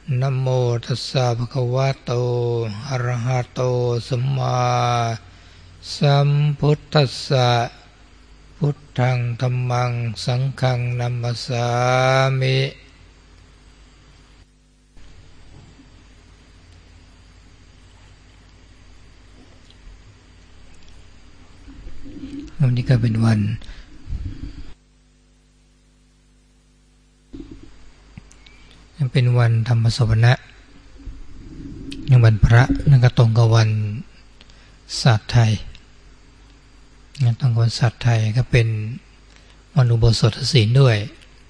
นะโมตัสสะภะคะวะโตอะระหะโตสัมมาสัมพุทธัสสะพุทธังธัมมังสังฆังนัมมัสสามิวันนี้ก็เป็นวันธรรมสวนะในวันพระนั่นก็ตรงกับวันศาสตร์ไทยตรงกับวันศาสตร์ไทยก็เป็นวันอุโบสถศีลด้วย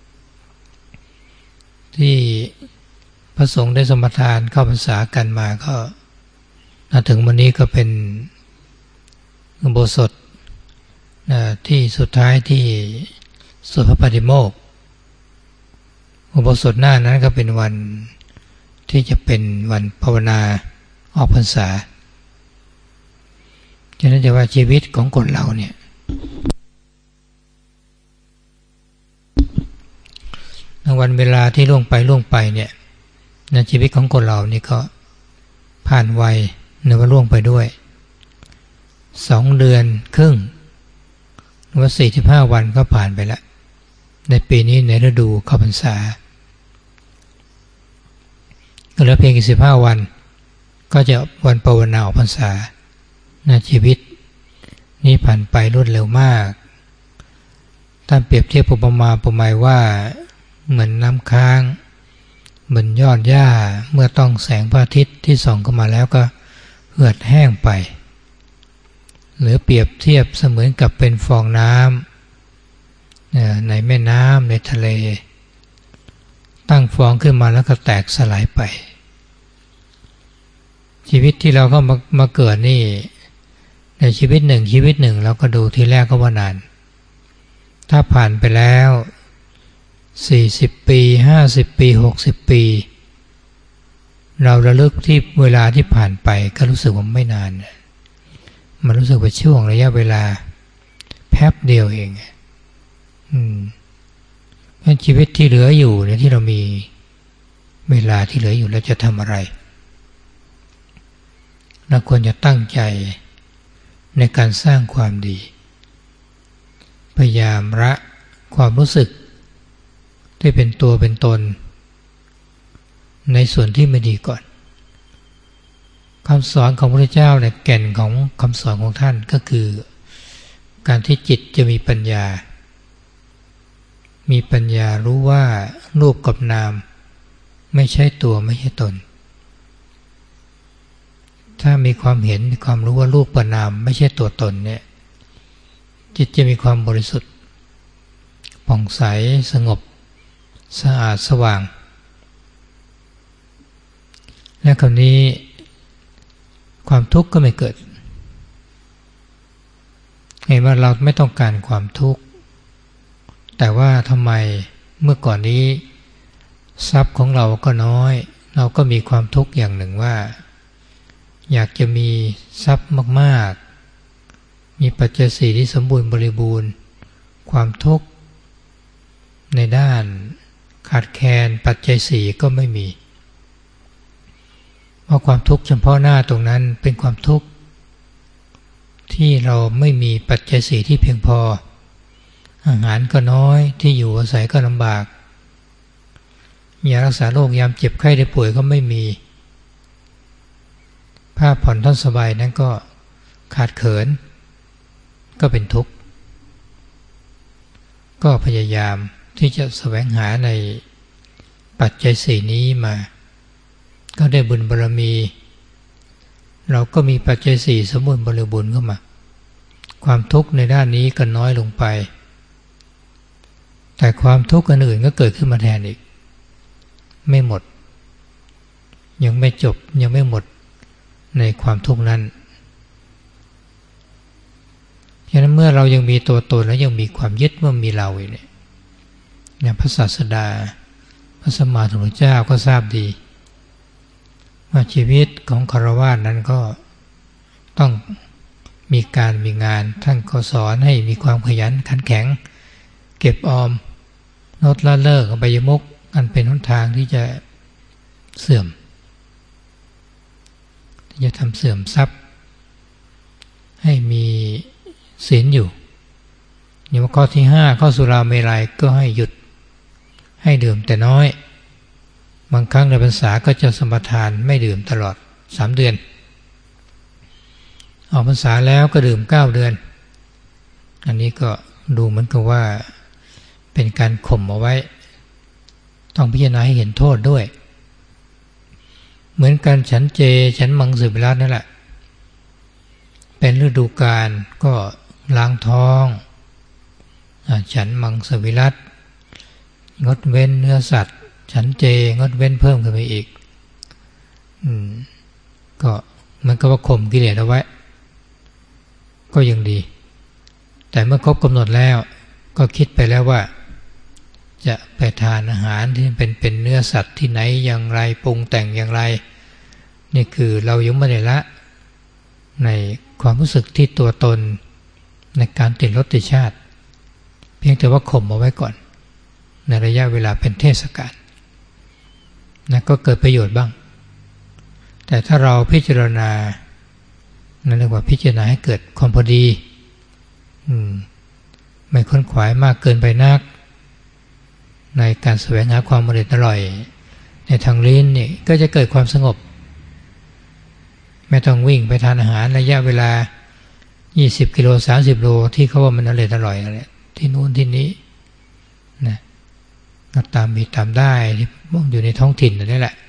ที่พระสงฆ์ได้สมทานเข้าพรรษากันมาก็ถึงวันนี้ก็เป็นอุโบสถที่สุดท้ายที่สวดพระปฏิโมกข์อุโบสถหน้านั้นก็เป็นวันที่จะเป็นวันภาวนาออกพรรษาฉะนั้นจะว่าชีวิตของคนเราเนี่ยวันเวลาที่ล่วงไปเนี่ยในชีวิตของคนเรานี่ก็ผ่านไวในวันล่วงไปด้วย2 เดือนครึ่งหรือว่า45 วันก็ผ่านไปแล้วในปีนี้ในฤดูเข้าพรรษาก็เหลือเพียง15 วันก็จะวันภาวนาออกพรรษาชีวิตนี้ผ่านไปรวดเร็วมากถ้าเปรียบเทียบอุปมาอุปไมยว่าเหมือนน้ำค้างเหมือนยอดหญ้าเมื่อต้องแสงพระอาทิตย์ที่ส่องเข้ามาแล้วก็เหือดแห้งไปหรือเปรียบเทียบเสมือนกับเป็นฟองน้ำในแม่น้ำในทะเลตั้งฟองขึ้นมาแล้วก็แตกสลายไปชีวิตที่เราก็มาเกิดนี่ในชีวิตหนึ่งเราก็ดูทีแรกก็ว่านานถ้าผ่านไปแล้ว40 ปี50 ปี60 ปีเราระลึกที่เวลาที่ผ่านไปก็รู้สึกว่าไม่นานมันรู้สึกว่าช่วงระยะเวลาแป๊บเดียวเองชีวิตที่เหลืออยู่เนี่ยที่เรามีเวลาที่เหลืออยู่แล้วจะทำอะไรเราควรจะตั้งใจในการสร้างความดีพยายามละความรู้สึกที่เป็นตัวเป็นตนในส่วนที่ไม่ดีก่อนคำสอนของพระพุทธเจ้าเนี่ยแก่นของคำสอนของท่านก็คือการที่จิตจะมีปัญญารู้ว่ารูปกับนามไม่ใช่ตัวไม่ใช่ตนถ้ามีความเห็นมีความรู้ว่ารูปกับนามไม่ใช่ตัวตนเนี่ยจิตจะมีความบริสุทธิ์ผ่องใสสงบสะอาดสว่างและคำนี้ความทุกข์ก็ไม่เกิดเห็นว่าเราไม่ต้องการความทุกข์แต่ว่าทำไมเมื่อก่อนนี้ทรัพย์ของเราก็น้อยเราก็มีความทุกข์อย่างหนึ่งว่าอยากจะมีทรัพย์มากๆมีปัจจัย4ที่สมบูรณ์บริบูรณ์ความทุกข์ในด้านขาดแคลนปัจจัย4ก็ไม่มีเพราะความทุกข์เฉพาะหน้าตรงนั้นเป็นความทุกข์ที่เราไม่มีปัจจัย4ที่เพียงพออาหารก็น้อยที่อยู่อาศัยก็ลำบากยารักษาโรคยามเจ็บไข้ได้ป่วยก็ไม่มีผ้าผ่อนท่อนสบายนั้นก็ขาดเขินก็เป็นทุกข์ก็พยายามที่จะแสวงหาในปัจจัย4นี้มาก็ได้บุญบารมีเราก็มีปัจจัย4สมบูรณ์บริบูรณ์เข้ามาความทุกข์ในด้านนี้ก็น้อยลงไปแต่ความทุกข์อื่นก็เกิดขึ้นมาแทนอีกไม่หมดยังไม่จบยังไม่หมดในความทุกข์นั้นฉะนั้นเมื่อเรายังมีตัวตนและยังมีความยึดว่ามีเราเนี่ยอย่างพระศาสดาพระสัมมาสัมพุทธเจ้าก็ทราบดีว่าชีวิตของฆราวาสนั้นก็ต้องมีการมีงานท่านก็สอนให้มีความขยันขันแข็งเก็บออมลดละเลิกอบายมุขอันเป็นหนทางที่จะเสื่อมจะทำเสื่อมทรัพย์ให้มีศีลอยู่อย่างข้อที่5ข้อสุราเมรัยก็ให้หยุดให้ดื่มแต่น้อยบางครั้งในพรรษาก็จะสมทานไม่ดื่มตลอด3เดือนออกพรรษาแล้วก็ดื่ม9เดือนอันนี้ก็ดูเหมือนกับว่าเป็นการข่มเอาไว้ต้องพิจารณาให้เห็นโทษด้วยเหมือนการฉันเจฉันมังสวิรัตินั่นแหละเป็นฤดูกาลก็ล้างท้องฉันมังสวิรัติงดเว้นเนื้อสัตว์ฉันเจงดเว้นเพิ่มขึ้นไปอีกก็มันก็ว่าข่มกิเลสเอาไว้ก็ยังดีแต่เมื่อครบกำหนดแล้วก็คิดไปแล้วว่าจะไปทานอาหารที่เป็นเนื้อสัตว์ที่ไหนอย่างไรปรุงแต่งอย่างไรนี่คือเรายังไม่ได้ละในความรู้สึกที่ตัวตนในการติดรสติดชาติเพียงแต่ว่าข่มเอาไว้ก่อนในระยะเวลาเป็นเทศกาลนะก็เกิดประโยชน์บ้างแต่ถ้าเราพิจารณานั่นเรียกว่าพิจารณาให้เกิดความพอดีไม่ค้นขวายมากเกินไปนักในการแสวงหาความอร่อยในทางลิ้นนี่ก็จะเกิดความสงบไม่ต้องวิ่งไปทานอาหารระยะเวลา20กิโล30โลที่เขาว่ามันอร่อยอะไรที่นู้นที่นี้นะก็ตามมีตามได้ที่อยู่ในท้องถิ่นนั่นแหละ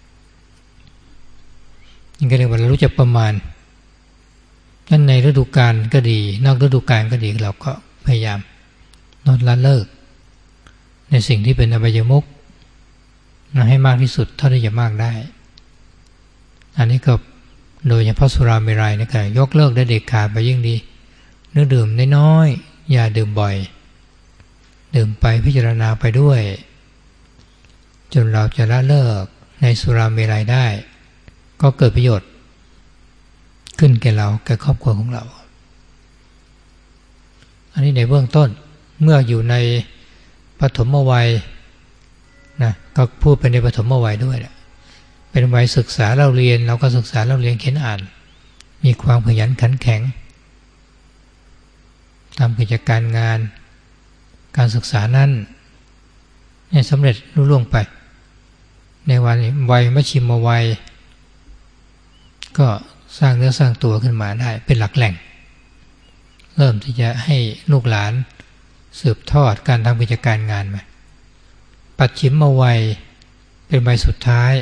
นี่ก็เรียกว่าเรารู้จักประมาณนั่นในฤดูกาลก็ดีนอกฤดูกาลก็ดีเราก็พยายามลดละเลิกในสิ่งที่เป็นอบายมุขให้มากที่สุดเท่าที่จะมากได้อันนี้ก็โดยเฉพาะสุราเมรัยนี่ก็ยกเลิกได้เด็ดขาดไปยิ่งดีเนื้อดื่มน้อยๆอย่าดื่มบ่อยดื่มไปพิจารณาไปด้วยจนเราจะละเลิกในสุราเมรัยได้ก็เกิดประโยชน์ขึ้นแก่เราแก่ครอบครัวของเราอันนี้ในเบื้องต้นเมื่ออยู่ในปฐมวัยนะก็พูดไปในปฐมวัยด้วยเป็นวัยศึกษาเราเรียนเราก็ศึกษาเราเรียนเขียนอ่านมีความขยันขันแข็งทำกิจการงานการศึกษานั้นให้สำเร็จรุ่งเรืองไปในวัยมัชชิมวัยก็สร้างเนื้อสร้างตัวขึ้นมาได้เป็นหลักแหล่งเริ่มที่จะให้ลูกหลานสืบทอดการทำกิจการงานมาปัจฉิมวัยเป็นวัยสุดท้าย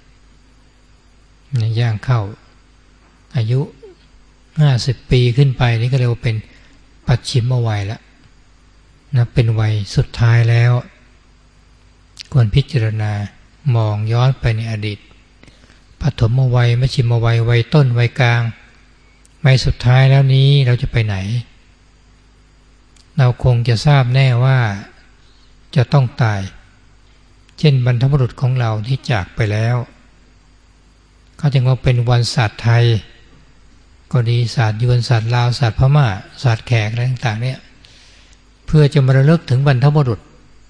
ย่างเข้าอายุ50ปีขึ้นไปนี่ก็เรียกว่าเป็นปัจฉิมวัยแล้วนะเป็นวัยสุดท้ายแล้วควรพิจารณามองย้อนไปในอดีตปฐมวัยมัชชิมวัยวัยต้นวัยกลางวัยสุดท้ายแล้วนี้เราจะไปไหนเราคงจะทราบแน่ว่าจะต้องตายเช่นบรรพบุรุษของเราที่จากไปแล้วเขาจึงว่าเป็นวันศาสตร์ไทยก็ดีศาสตร์ยวนศาสตร์ลาวศาสตร์พม่าศาสตร์แขกอะไรต่างๆเนี่ยเพื่อจะมาระลึกถึงบรรพบุรุษ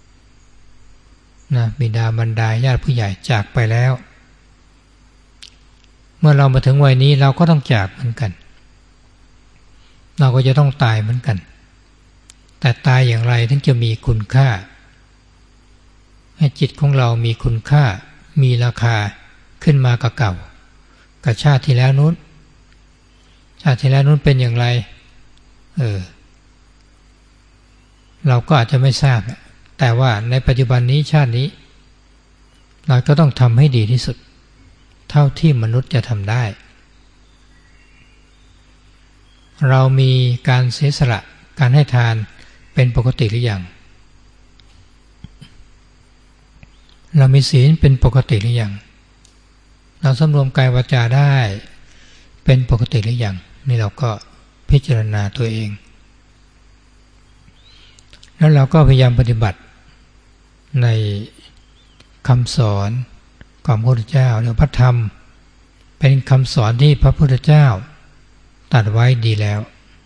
นะบิดามารดาญาติผู้ใหญ่จากไปแล้วเมื่อเรามาถึงวัยนี้เราก็ต้องจากเหมือนกันเราก็จะต้องตายเหมือนกันแต่ตายอย่างไรถึงจะมีคุณค่าให้จิตของเรามีคุณค่ามีราคาขึ้นมากับเก่ากับชาติที่แล้วนู้นชาติที่แล้วนู้นเป็นอย่างไรเราก็อาจจะไม่ทราบแต่ว่าในปัจจุบันนี้ชาตินี้เราก็ต้องทำให้ดีที่สุดเท่าที่มนุษย์จะทำได้เรามีการเสียสละการให้ทานเป็นปกติหรือยังเรามีศีลเป็นปกติหรือยังเราสำรวมกายวาจาได้เป็นปกติหรือยังนี่เราก็พิจารณาตัวเองแล้วเราก็พยายามปฏิบัติในคำสอนของพระพุทธเจ้าหรือพระธรรมเป็นคำสอนที่พระพุทธเจ้าตรัสไว้ดีแล้ว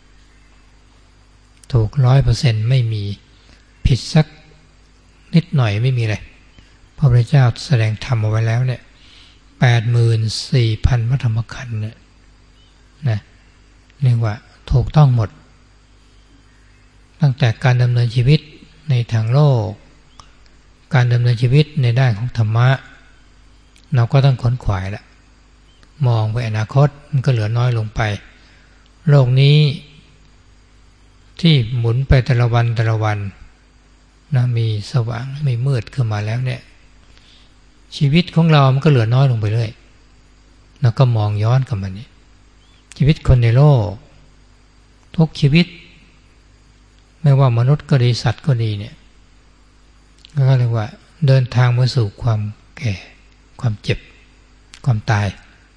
ถูก 100% ไม่มีผิดสักนิดหน่อยไม่มีเลยพระพุทธเจ้าแสดงธรรมเอาไว้แล้วเนี่ย 84,000 พระธรรมขันธ์เนี่ยนะเรียกว่าถูกต้องหมดตั้งแต่การดำเนินชีวิตในทางโลกการดำเนินชีวิตในด้านของธรรมะเราก็ต้องขนขวายละมองไปอนาคตมันก็เหลือน้อยลงไปโลกนี้ที่หมุนไปแต่ละวันนะมีสว่างมีมืดขึ้นมาแล้วเนี่ยชีวิตของเรามันก็เหลือน้อยลงไปเรื่อยแล้วก็มองย้อนกลับมานี่ชีวิตคนในโลกทุกชีวิตไม่ว่ามนุษย์ก็ดีสัตว์ก็ดีเนี่ยก็เรียกว่าเดินทางมาสู่ความแก่ความเจ็บความตาย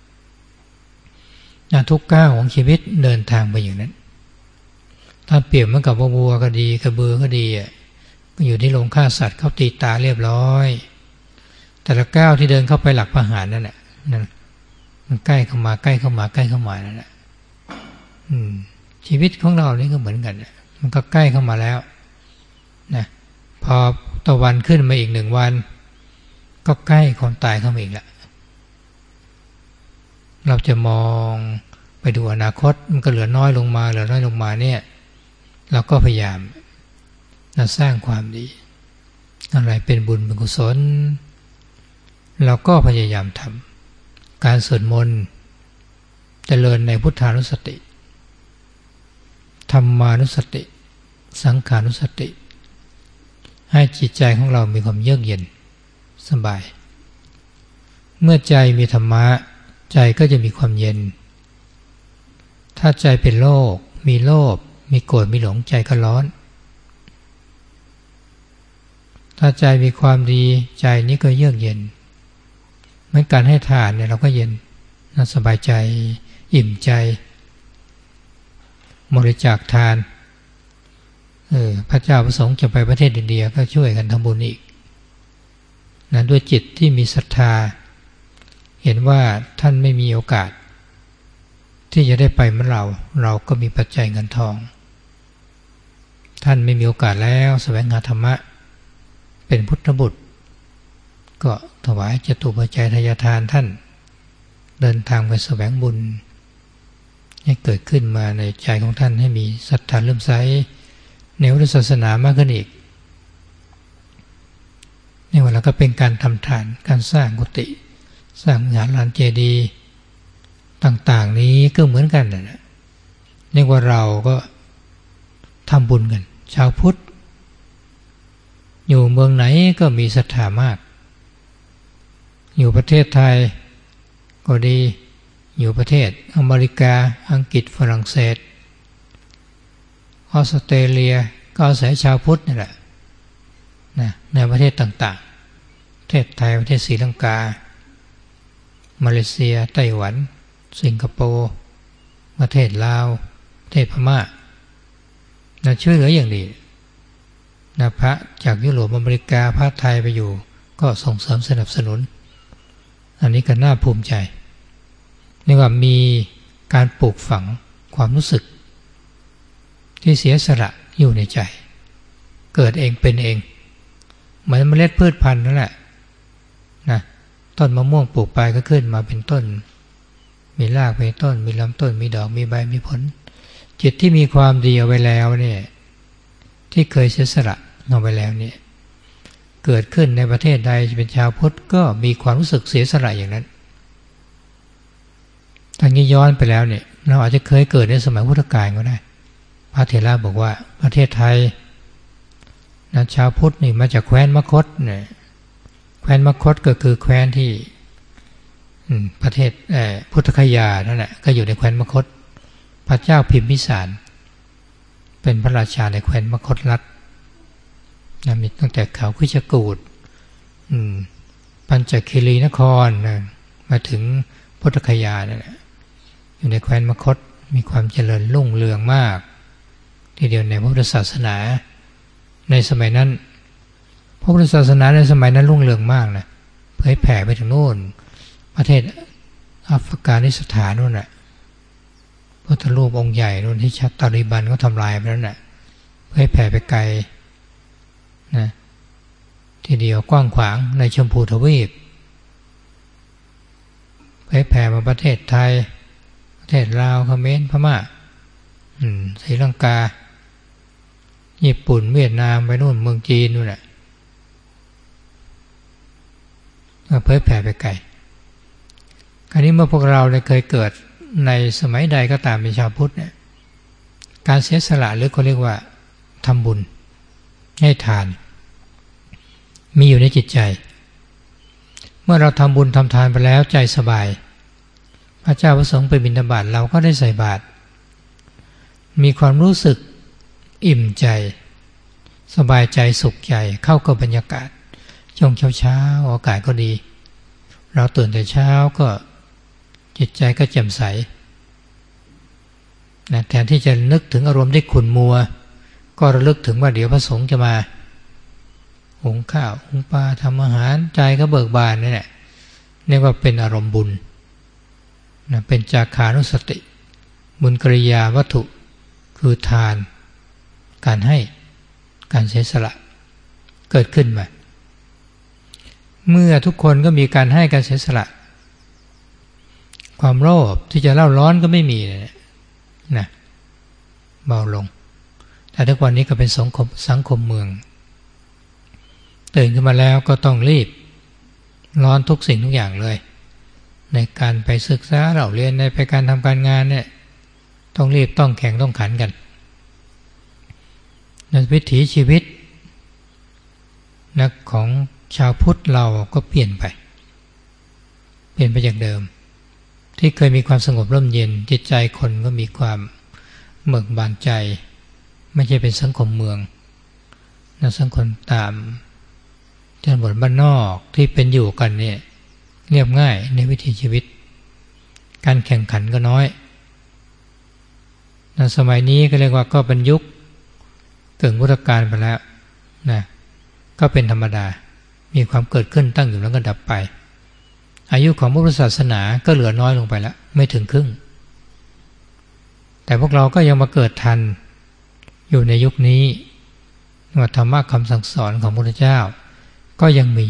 ทุกก้าวของชีวิตเดินทางไปอย่างนั้นถ้าเปรียบเหมือนกับวัวก็ดีกระบือก็ดีก็อยู่ที่โรงฆ่าสัตว์เขาตีตาเรียบร้อยแต่ละก้าวที่เดินเข้าไปหลักประหารนั่นแหละมันใกล้เข้ามานั่นแหละชีวิตของเรานี่ก็เหมือนกันมันก็ใกล้เข้ามาแล้วนะพอตะวันขึ้นมาอีก1 วันก็ใกล้ความตายเข้ามาอีกแล้วเราจะมองไปดูอนาคตมันก็เหลือน้อยลงมาเนี่ยเราก็พยายามสร้างความดีอะไรเป็นบุญเป็นกุศลเราก็พยายามทำการสวดมนต์เจริญในพุทธานุสติธรรมานุสติสังขานุสติให้จิตใจของเรามีความเยือกเย็นสบายเมื่อใจมีธรรมะใจก็จะมีความเย็นถ้าใจเป็นโลภมีโกรธมีหลงใจก็ร้อนถ้าใจมีความดีใจนี้ก็เยือกเย็นเหมือนการให้ทานเนี่ยเราก็เย็นสบายใจอิ่มใจบริจาคทานพระเจ้าประสงค์จะไปประเทศอินเดียก็ช่วยกันทำบุญอีกนะด้วยจิตที่มีศรัทธาเห็นว่าท่านไม่มีโอกาสที่จะได้ไปเหมือนเราก็มีปัจจัยเงินทองท่านไม่มีโอกาสแล้วแสวงหาธรรมะเป็นพุทธบุตรก็ถวายจตุปัจจัยทายทานท่านเดินทางไปแสวงบุญให้เกิดขึ้นมาในใจของท่านให้มีศรัทธาเลื่อมใสในพุทธศาสนามากขึ้นอีกในวันแล้วก็เป็นการทำทานการสร้างกุฏิสร้างวิหารลานเจดีย์ต่างๆนี้ก็เหมือนกันนะเรียกว่าเราก็ทำบุญกันชาวพุทธอยู่เมืองไหนก็มีศรัทธามากอยู่ประเทศไทยก็ดีอยู่ประเทศอเมริกาอังกฤษฝรั่งเศสออสเตรเลียก็อาศัยชาวพุทธนี่แหละนะในประเทศต่างๆประเทศไทยประเทศศรีลังกามาเลเซียไต้หวันสิงคโปร์ประเทศลาวประเทศพม่านะช่วยเหลืออย่างดีนะพระจากยุโรปอเมริกาพระไทยไปอยู่ก็ส่งเสริมสนับสนุนอันนี้ก็น่าภูมิใจนี่ว่ามีการปลูกฝังความรู้สึกที่เสียสละอยู่ในใจเกิดเองเป็นเองเหมือนเมล็ดพืชพันธุ์นั่นแหละนะต้นมะม่วงปลูกไปก็ขึ้นมาเป็นต้นมีรากเป็นต้นมีลำต้นมีดอกมีใบมีผลจิตที่มีความดีเอาไว้แล้วเนี่ยที่เคยเสียสละเอาไว้แล้วเนี่ยเกิดขึ้นในประเทศใดเป็นชาวพุทธก็มีความรู้สึกเสียสละอย่างนั้นทางนี้ย้อนไปแล้วเนี่ยเราอาจจะเคยเกิดในสมัยพุทธกาลก็ได้พระเถระบอกว่าประเทศไทยนะชาวพุทธนี่มาจากแคว้นมคธเนี่ยแคว้นมคธก็คือแคว้นที่ประเทศพุทธคยานั่นแหละก็อยู่ในแคว้นมคธพระเจ้าพิมพิสารเป็นพระราชาในแคว้นมคธรัฐนะมีตั้งแต่เขาคิชกูฏปัญจคีรีนครนะมาถึงพุทธคยานั่นแหละอยู่ในแคว้นมคธมีความเจริญรุ่งเรืองมากทีเดียวในพุทธศาสนาในสมัยนั้นพระพุทธศาสนาในสมัยนั้นรุ่งเรืองมากนะเผยแผ่ไปถึงโน่นประเทศอัฟกานิสถานนู่นน่ะพุทธรูปองค์ใหญ่นู่นที่ตาลิบันเขาทำลายไปแล้วน่ะเผยแผ่ไปไกลนะทีเดียวกว้างขวางในชมพูทวีปยแผ่มาประเทศไทยประเทศลาวเขมรพม่าศรีลังกาญี่ปุ่นเวียดนามไปนู่นเมืองจีนนู่นแหละเผยแผ่ไปไกลคราวนี้เมื่อพวกเราเคยเกิดในสมัยใดก็ตามเป็นชาวพุทธเนี่ยการเสียสละหรือเขาเรียกว่าทำบุญให้ทานมีอยู่ในจิตใจเมื่อเราทำบุญทำทานไปแล้วใจสบายพระเจ้าพระสงฆ์ไปบิณฑบาตเราก็ได้ใส่บาตรมีความรู้สึกอิ่มใจสบายใจสุขใจเข้ากับบรรยากาศช่วงเช้าอากาศก็ดีเราตื่นแต่เช้าก็จิตใจก็แจ่มใสนะแทนที่จะนึกถึงอารมณ์ที่ขุ่นมัวก็ระลึกถึงว่าเดี๋ยวพระสงฆ์จะมาหุงข้าวหุงปลาทำอาหารใจก็เบิกบานนี่แหละเรียกว่าเป็นอารมณ์บุญนะเป็นจาคานุสติบุญกริยาวัตถุคือทานการให้การเสียสละเกิดขึ้นมาเมื่อทุกคนก็มีการให้การเสียสละความโลภที่จะเล่าร้อนก็ไม่มีนะเบาลงแต่ทุกวันนี้ก็เป็นสังคมเมืองตื่นขึ้นมาแล้วก็ต้องรีบร้อนทุกสิ่งทุกอย่างเลยในการไปศึกษาเราเรียนในไปการทำการงานเนี่ยต้องรีบต้องแข่งต้องขันกันในวิถีชีวิตของชาวพุทธเราก็เปลี่ยนไปจากเดิมที่เคยมีความสงบร่มเย็นจิตใจคนก็มีความเบิกบานใจไม่ใช่เป็นสังคมเมืองนะสังคมตามชนบทบ้านนอกที่เป็นอยู่กันเนี่ยเรียบง่ายในวิถีชีวิตการแข่งขันก็น้อยในสมัยนี้ก็เรียกว่าก็เป็นยุคกึ่งพุทธกาลไปแล้วนะก็เป็นธรรมดามีความเกิดขึ้นตั้งอยู่แล้วก็ดับไปอายุของพุทธศาสนาก็เหลือน้อยลงไปแล้วไม่ถึงครึ่งแต่พวกเราก็ยังมาเกิดทันอยู่ในยุคนี้ว่าธรรมะคำสั่งสอนของพระพุทธเจ้าก็ยังมี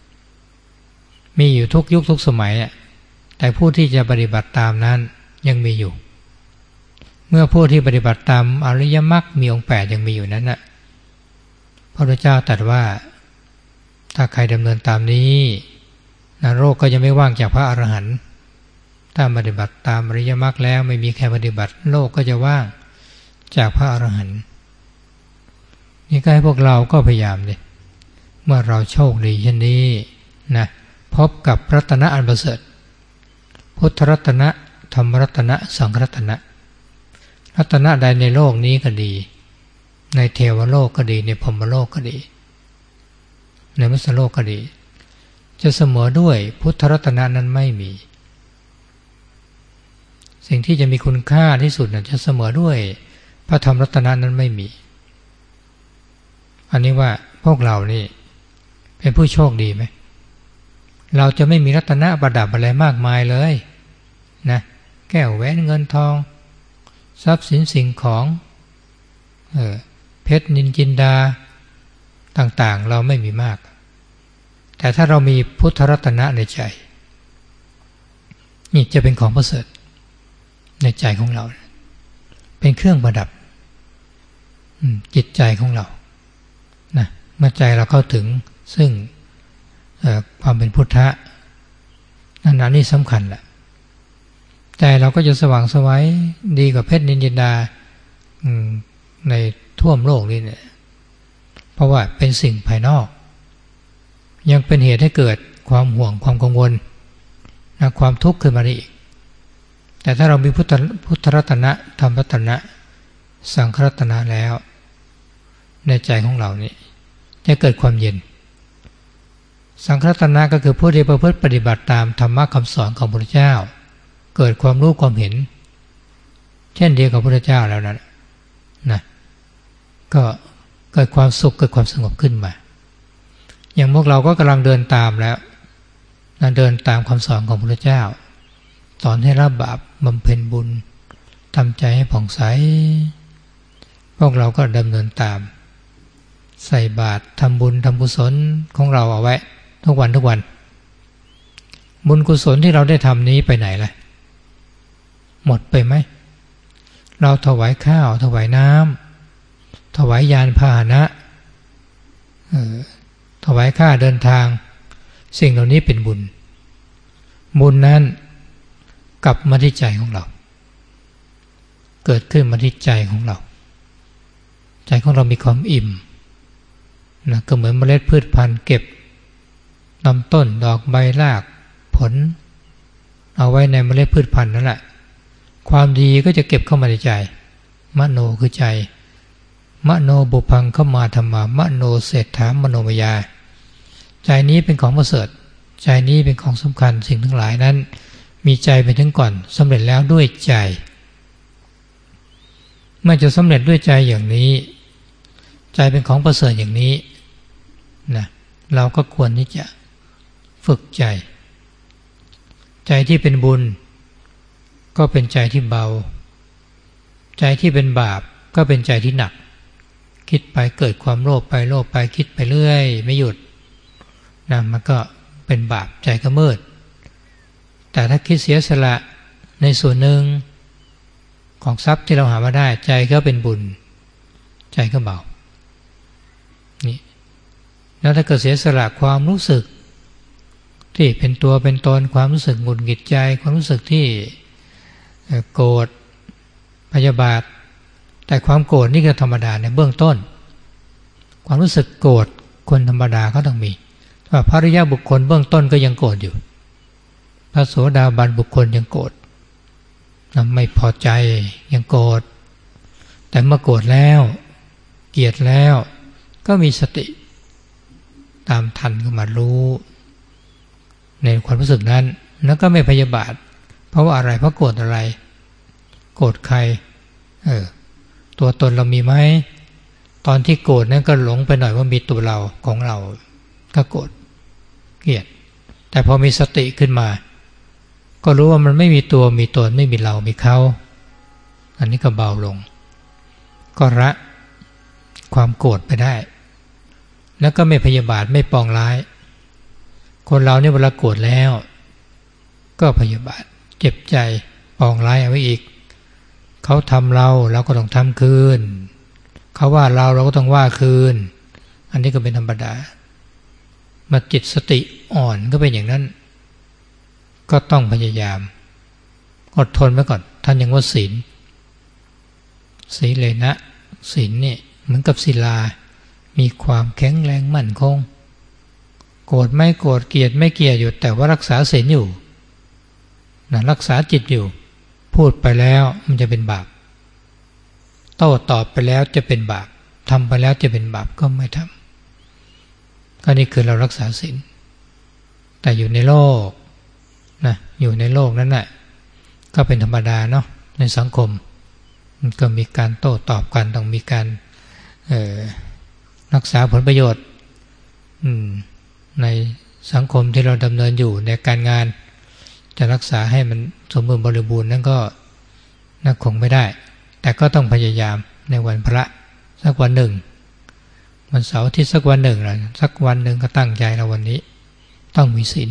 อยู่ทุกยุคทุกสมัยแต่ผู้ที่จะปฏิบัติตามนั้นยังมีอยู่เมื่อผู้ที่ปฏิบัติตามอริยมรรคมีองค์8ยังมีอยู่นั้นพระพุทธเจ้าตรัสว่าถ้าใครดำเนินตามนี้โลกก็จะไม่ว่างจากพระอรหันต์ถ้าปฏิบัติตามอริยมรรคแล้วไม่มีใครปฏิบัติโลกก็จะว่างจากพระอรหันต์นี่ก็ให้พวกเราก็พยายามดิเมื่อเราโชคดีเช่นนี้นะพบกับรัตนะอันประเสริฐพุทธรัตนะธรรมรัตนะสังฆรัตนะรัตนะใดในโลกนี้ก็ดีในเทวโลกก็ดีในพรหมโลกก็ดีในมนุษยโลกก็ดีจะเสมอด้วยพุทธรัตนะนั้นไม่มีสิ่งที่จะมีคุณค่าที่สุดจะเสมอด้วยพระธรรมรัตนะนั้นไม่มีอันนี้ว่าพวกเรานี่เป็นผู้โชคดีไหมเราจะไม่มีรัตนะประดับอะไรมากมายเลยนะแก้วแหวนเงินทองทรัพย์สินสิ่งของเพชรนินจินดาต่างๆเราไม่มีมากแต่ถ้าเรามีพุทธรัตนะในใจนี่จะเป็นของประเสริฐในใจของเราเป็นเครื่องประดับจิตใจของเรานะเมื่อใจเราเข้าถึงซึ่งความเป็นพุทธะนั่นนี่สำคัญแหละใจเราก็จะสว่างไสวดีกว่าเพชรนินจินดาในทั่วโลกนี่เนี่ยเพราะว่าเป็นสิ่งภายนอกยังเป็นเหตุให้เกิดความห่วงความกังวลนะความทุกข์ขึ้นมาได้อีกแต่ถ้าเรามีพุทธรัตนะธรรมรัตนะสังฆรัตนะแล้วในใจของเรานี่จะเกิดความเย็นสังฆรัตนะก็คือผู้ที่ประพฤติปฏิบัติตามธรรมะคำสอนของพระพุทธเจ้าเกิดความรู้ความเห็นเช่นเดียวกับพระพุทธเจ้าแล้วนะก็เกิดความสุขเกิดความสงบขึ้นมาอย่างพวกเราก็กำลังเดินตามแล้วเดินตามคำสอนของพระพุทธเจ้าสอนให้ละบาปบำเพ็ญบุญทำใจให้ผ่องใสพวกเราก็ดำเนินตามใส่บาตรทำบุญทำกุศลของเราเอาไว้ทุกวันบุญกุศลที่เราได้ทำนี้ไปไหนล่ะหมดไปไหมเราถวายข้าวถวายน้ำถวายยานพาหนะถวายค่าเดินทางสิ่งเหล่านี้เป็นบุญบุญนั้นกลับมาที่ใจของเราเกิดขึ้นมาที่ใจของเราใจของเรามีความอิ่มนะก็เหมือนเมล็ดพืชพันธุ์เก็บลำต้นดอกใบรากผลเอาไว้ในเมล็ดพืชพันธุ์นั่นแหละความดีก็จะเก็บเข้ามาในใจมโนคือใจมโนบุพังเข้ามาธรรมามโนเศรษฐามโนมยาใจนี้เป็นของประเสริฐใจนี้เป็นของสำคัญสิ่งทั้งหลายนั้นมีใจไปถึงก่อนสำเร็จแล้วด้วยใจเมื่อจะสำเร็จด้วยใจอย่างนี้ใจเป็นของประเสริฐอย่างนี้นะเราก็ควรที่จะฝึกใจใจที่เป็นบุญก็เป็นใจที่เบาใจที่เป็นบาปก็เป็นใจที่หนักคิดไปเกิดความโลภไปคิดไปเรื่อยไม่หยุดนะมันก็เป็นบาปใจก็มืดแต่ถ้าคิดเสียสละในส่วนหนึ่งของทรัพย์ที่เราหามาได้ใจก็เป็นบุญใจก็เบานี่แล้วถ้าเกิดเสียสละความรู้สึกที่เป็นตัวเป็นตนความรู้สึกหงุดหงิดใจความรู้สึกที่โกรธพยาบาทแต่ความโกรธนี่ก็ธรรมดาในเบื้องต้นความรู้สึกโกรธคนธรรมดาก็ต้องมีแต่พระอริยบุคคลเบื้องต้นก็ยังโกรธอยู่พระโสดาบันบุคคลยังโกรธไม่พอใจยังโกรธแต่เมื่อโกรธแล้วเกลียดแล้วก็มีสติตามทันก็มารู้ในความรู้สึกนั้นแล้วก็ไม่พยาบาทเพราะว่าอะไรเพราะโกรธอะไรโกรธใครตัวตนเรามีไหมตอนที่โกรธนั้นก็หลงไปหน่อยว่ามีตัวเราของเราก็โกรธเกลียดแต่พอมีสติขึ้นมาก็รู้ว่ามันไม่มีตัวมีตนไม่มีเรามีเขาอันนี้ก็เบาลงก็ละความโกรธไปได้แล้วก็ไม่พยาบาทไม่ปองร้ายคนเราเนี่ยเวลาโกรธแล้วก็พยาบาทเจ็บใจปองร้ายเอาไว้อีกเขาทำเราก็ต้องทำคืนเขาว่าเราก็ต้องว่าคืนอันนี้ก็เป็นธรรมดามาจิตสติอ่อนก็เป็นอย่างนั้นก็ต้องพยายามอดทนไว้ก่อนท่านยังว่าศีลเลนะศีลนี่เหมือนกับศิลามีความแข็งแรงมั่นคงโกรธไม่โกรธเกลียดไม่เกลียดอยู่แต่ว่ารักษาศีลอยู่นะรักษาจิตอยู่พูดไปแล้วมันจะเป็นบาปโต้ตอบไปแล้วจะเป็นบาปทำไปแล้วจะเป็นบาปก็ไม่ทำก็นี่คือเรารักษาศีลแต่อยู่ในโลกนะอยู่ในโลกนั้นน่ะก็เป็นธรรมดาเนาะในสังคมมันก็มีการโต้ตอบกันต้องมีการรักษาผลประโยชน์ในสังคมที่เราดำเนินอยู่ในการงานจะรักษาให้มันสมบูรณ์บริบูรณ์นั่นก็คงไม่ได้แต่ก็ต้องพยายามในวันพระสักวันหนึ่งวันเสาร์อาทิตย์สักวันหนึ่งนะสักวันหนึ่งก็ตั้งใจเราวันนี้ต้องมีศีล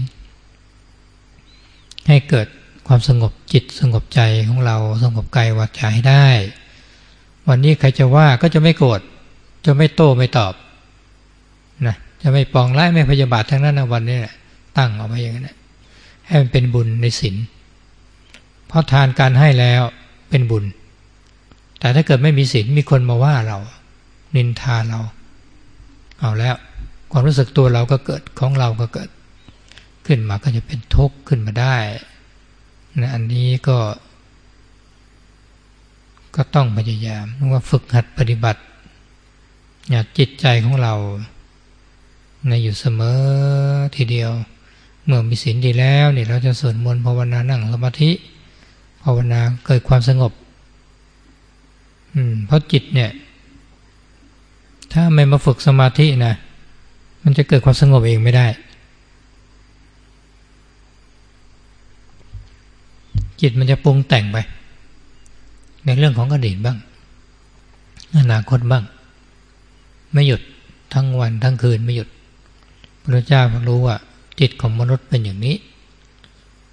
ให้เกิดความสงบจิตสงบใจของเราสงบกายวาจาให้ได้วันนี้ใครจะว่าก็จะไม่โกรธจะไม่โต้ไม่ตอบนะจะไม่ปองร้ายไม่พยาบาททั้งนั้นนะวันนี้แหละตั้งเอาไว้อย่างนั้นให้มันเป็นบุญในศีลเพราะทานการให้แล้วเป็นบุญแต่ถ้าเกิดไม่มีศีลมีคนมาว่าเรานินทาเราเอาแล้วความรู้สึกตัวเราก็เกิดของเราก็เกิดขึ้นมาก็จะเป็นทุกข์ขึ้นมาได้นะอันนี้ก็ต้องพยายามว่าฝึกหัดปฏิบัติอย่าจิตใจของเราในอยู่เสมอทีเดียวเมื่อมีศีลดีแล้วนี่เราจะสวดมนต์ภาวนานั่งสมาธิภาวนาเกิดความสงบเพราะจิตเนี่ยถ้าไม่มาฝึกสมาธินะมันจะเกิดความสงบเองไม่ได้จิตมันจะปรุงแต่งไปในเรื่องของอดีตบ้างอนาคตบ้างไม่หยุดทั้งวันทั้งคืนไม่หยุดพระเจ้ารู้ว่าจิตของมนุษย์เป็นอย่างนี้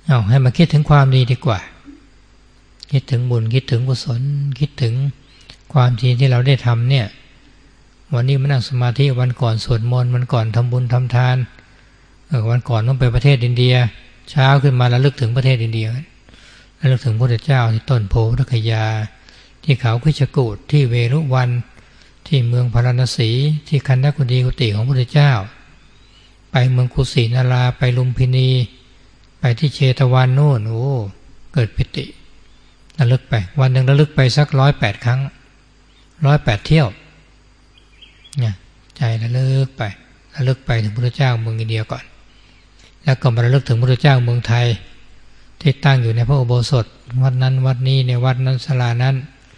เอาให้มาคิดถึงความดีดีกว่าคิดถึงบุญคิดถึงกุศลคิดถึงความดีที่เราได้ทำเนี่ยวันนี้มานั่งสมาธิวันก่อนสวดมนต์วันก่อนทำบุญทำทานวันก่อนต้องไปประเทศอินเดียเช้าขึ้นมาระลึกถึงประเทศอินเดียระลึกถึงพระพุทธเจ้าที่ต้นโพธิคยาที่เขาคิชกูฏที่เวรุวันที่เมืองพาราณสีที่คันธกุฎีกุฏิของพระพุทธเจ้าไปเมืองกุสินาราไปลุมพินีไปที่เชตวันโน่นโอ้เกิดปิติระลึกไปวันหนึ่งระลึกไปสัก108 ครั้ง108 เที่ยวเนี่ยใจระลึกไประลึกไปถึงพระพุทธเจ้าเมืองอินเดียก่อนแล้วก็มาระลึกถึงพระพุทธเจ้าเมืองไทยที่ตั้งอยู่ในพระอุโบสถวัดนั้นวัดนี้ในวัดนั้นศาลานั้น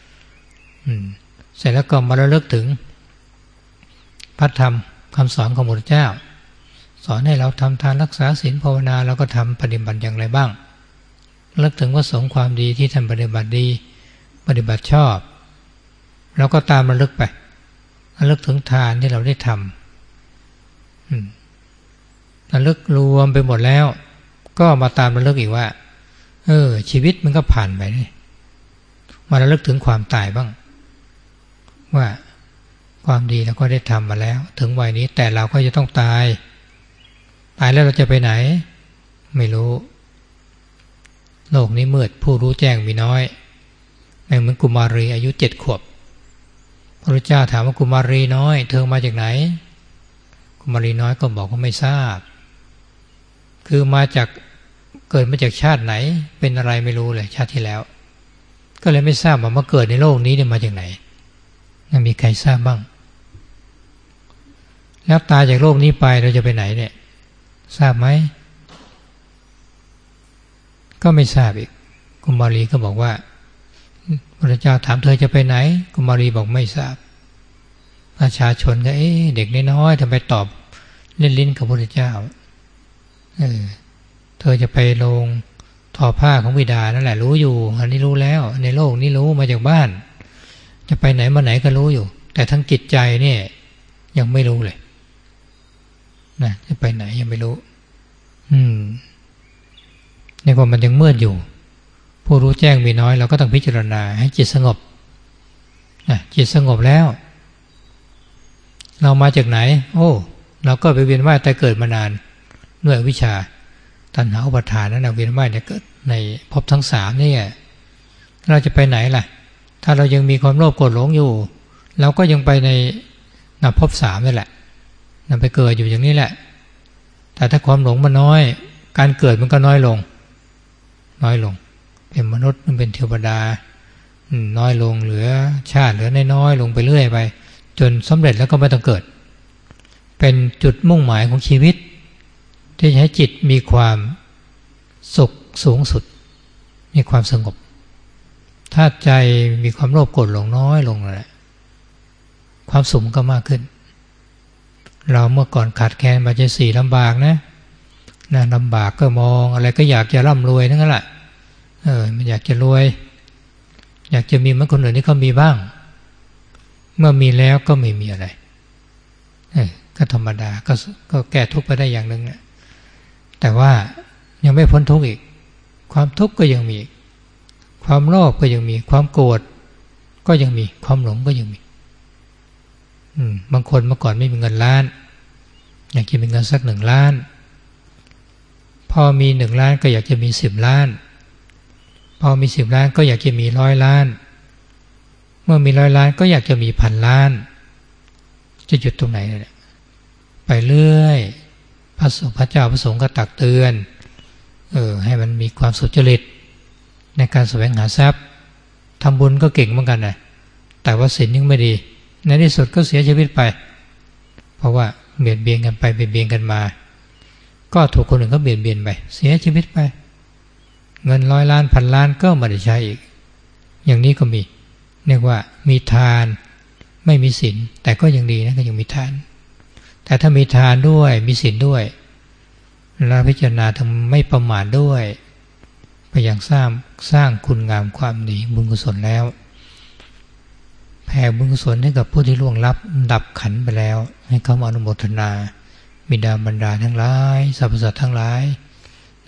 เสร็จแล้วก็มาระลึกถึงพระธรรมคำสอนของพระพุทธเจ้าสอนให้เราทำทานรักษาศีลภาวนาเราก็ทำปฏิบัติอย่างไรบ้างระลึกถึงว่าสงฆ์ความดีที่ท่านปฏิบัติดีปฏิบัติชอบเราก็ตามระลึกไประลึกถึงทานที่เราได้ทำระลึกรวมไปหมดแล้วก็มาตามระลึกอีกว่าชีวิตมันก็ผ่านไปมาระลึกถึงความตายบ้างว่าความดีเราก็ได้ทำมาแล้วถึงวัยนี้แต่เราก็จะต้องตายแล้วเราจะไปไหนไม่รู้โลกนี้มืดผู้รู้แจ้งมีน้อยไม่เหมือนกุมารีอายุ7 ขวบพระพุทธเจ้าถามว่ากุมารีน้อยเธอมาจากไหนกุมารีน้อยก็บอกว่าไม่ทราบคือเกิดมาจากชาติไหนเป็นอะไรไม่รู้เลยชาติที่แล้วก็เลยไม่ทราบว่ามาเกิดในโลกนี้เนี่ยมาจากไหนไม่มีใครทราบบ้างแล้วตายจากโลกนี้ไปเราจะไปไหนเนี่ยทราบไหมก็ไม่ทราบอีกกุมารีก็บอกว่าพระเจ้าถามเธอจะไปไหนกุมารีบอกไม่ทราบประชาชนก็เด็กน้อยๆทำไมตอบเล่นลิ้นกับพระเจ้าเธอจะไปลงทอผ้าของบิดานั่นแหละรู้อยู่อันนี้รู้แล้วในโลกนี้รู้มาจากบ้านจะไปไหนมาไหนก็รู้อยู่แต่ทั้งจิตใจเนี่ยยังไม่รู้เลยนะจะไปไหนยังไม่รู้ในความมันยังมืดอยู่ผู้รู้แจ้งมีน้อยเราก็ต้องพิจารณาให้จิตสงบจิตสงบแล้วเรามาจากไหนเราก็ไปเวียนว่ายแต่เกิดมานานด้วยวิชาตัณหาอุปาทานนั้นเวียนว่ายเนี่ยเกิดในภพทั้ง3นี่เราจะไปไหนล่ะถ้าเรายังมีความโลภโกรธหลงอยู่เราก็ยังไปในภพ3นี่แหละนำไปเกิดอยู่อย่างนี้แหละแต่ถ้าความหลงมันน้อยการเกิดมันก็น้อยลงเป็นมนุษย์มันเป็นเทวดาน้อยลงเหลือชาติเหลือน้อยลงไปเรื่อยไปจนสำเร็จแล้วก็ไม่ต้องเกิดเป็นจุดมุ่งหมายของชีวิตที่จะให้จิตมีความสุขสูงสุดมีความสงบถ้าใจมีความโลภโกรธหลงน้อยลงแล้วความสุขก็มากขึ้นเราเมื่อก่อนขาดแคลนปัจจัย 4ลำบากนะลำบากก็มองอะไรก็อยากจะร่ำรวยทั้งนั้นแหละมันอยากจะรวยอยากจะมีเหมือนคนอื่นที่เขามีบ้างเมื่อมีแล้วก็ไม่มีอะไรก็ธรรมดาก็แก้ทุกข์ไปได้อย่างหนึ่งแต่ว่ายังไม่พ้นทุกข์อีกความทุกข์ก็ยังมีความโลภก็ยังมีความโกรธก็ยังมีความหลงก็ยังมีบางคนเมื่อก่อนไม่มีเงินล้านอยากจะมีเงินสัก1 ล้านพอมี1 ล้านก็อยากจะมี10 ล้านพอมี10 ล้านก็อยากจะมี100 ล้านเมื่อมี100 ล้านก็อยากจะมี1,000 ล้านจะหยุดตรงไหนเนี่ยไปเรื่อยพระเจ้าพระสงฆ์ก็ตักเตือนให้มันมีความสุจริตในการแสวงหาทรัพย์ทำบุญก็เก่งเหมือนกันนะแต่ว่าศีลยังไม่ดีในที่สุดก็เสียชีวิตไปเพราะว่าเบียดเบียนกันไปเบียดเบียนกันมาก็ถูกคนอื่นก็เบียดเบียนไปเสียชีวิตไปเงิน100 ล้าน1,000 ล้านก็ไม่ได้ใช้อีกอย่างนี้ก็มีเรียกว่ามีทานไม่มีศีลแต่ก็ยังดีนะก็ยังมีทานแต่ถ้ามีทานด้วยมีศีลด้วยแล้วพิจารณาทำไม่ประมาทด้วยไปอย่างสร้างคุณงามความดีบุญกุศลแล้วแผ่บุญกุศลให้กับผู้ที่ล่วงลับดับขันไปแล้วให้เขามาอนุโมทนาบิดาบรรดาทั้งหลายสรรพสัตว์ทั้งหลาย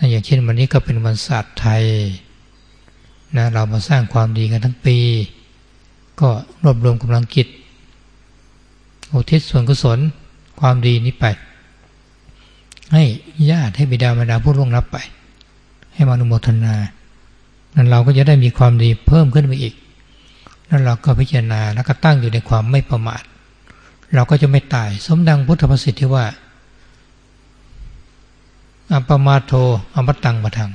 อย่างเช่นวันนี้ก็เป็นวันศาสตร์ไทยนะเรามาสร้างความดีกันทั้งปีก็รวบรวมกำลังจิตอุทิศส่วนกุศลความดีนี้ไปให้ญาติให้บิดามารดาผู้ล่วงลับไปให้มาอนุโมทนานั้นเราก็จะได้มีความดีเพิ่มขึ้นไปอีกนั้นเราก็พิจารณาแล้วก็ตั้งอยู่ในความไม่ประมาทเราก็จะไม่ตายสมดังพุทธภาษิตที่ว่าอัปปมาโทอมตังมะทัง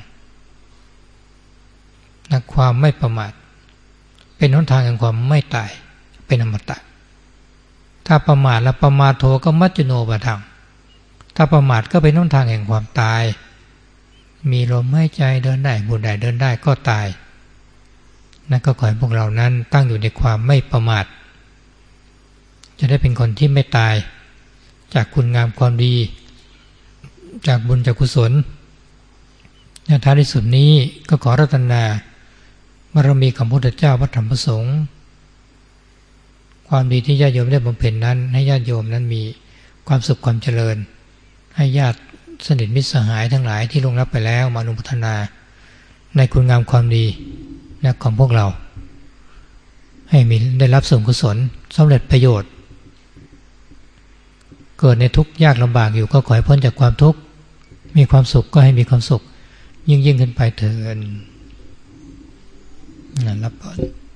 นะความไม่ประมาทเป็นหนทางแห่งความไม่ตายเป็นอมตะถ้าประมาทแล้วประมาทโทก็มัจจุโนปะทังถ้าประมาทก็เป็นหนทางแห่งความตายมีลมหายใจเดินได้บุญได้เดินได้ก็ตายนั่นก็ขอให้พวกเรานั้นตั้งอยู่ในความไม่ประมาทจะได้เป็นคนที่ไม่ตายจากคุณงามความดีจากบุญจากกุศลในท้ายที่สุดนี้ก็ขอรัตนาบารมีของพระพุทธเจ้าพระธรรมพระสงฆ์ความดีที่ญาติโยมได้บำเพ็ญนั้นให้ญาติโยมนั้นมีความสุขความเจริญให้ญาติสนิทมิตรสหายทั้งหลายที่ล่วงลับไปแล้วมาอนุโมทนาในคุณงามความดีของพวกเราให้มีได้รับส่วนกุศลสำเร็จประโยชน์เกิดในทุกข์ยากลำบากอยู่ก็ขอให้พ้นจากความทุกข์มีความสุขก็ให้มีความสุขยิ่งขึ้นไปเถิดรับพร